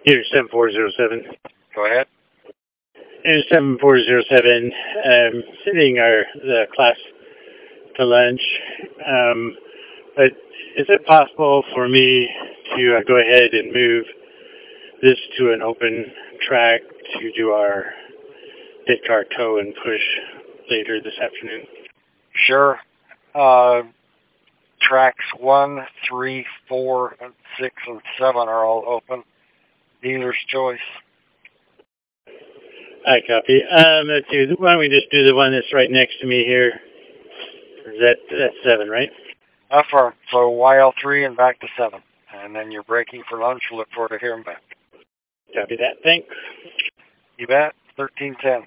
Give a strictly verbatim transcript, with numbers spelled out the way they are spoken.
Here's seven four zero seven. Go ahead. Here's seven four zero seven. Um, sending our the class to lunch. Um, but is it possible for me to uh, go ahead and move this to an open track to do our pit car tow and push later this afternoon? Sure. Uh, tracks one, three, four, and six, and seven are all open. Dealer's choice. I copy. Um, let's see. Why don't we just do the one that's right next to me here? Is that that's seven, right? Affirm. So Y L three and back to seven. And then you're breaking for lunch. We'll look forward to hearing back. Copy that. Thanks. You bet. thirteen ten.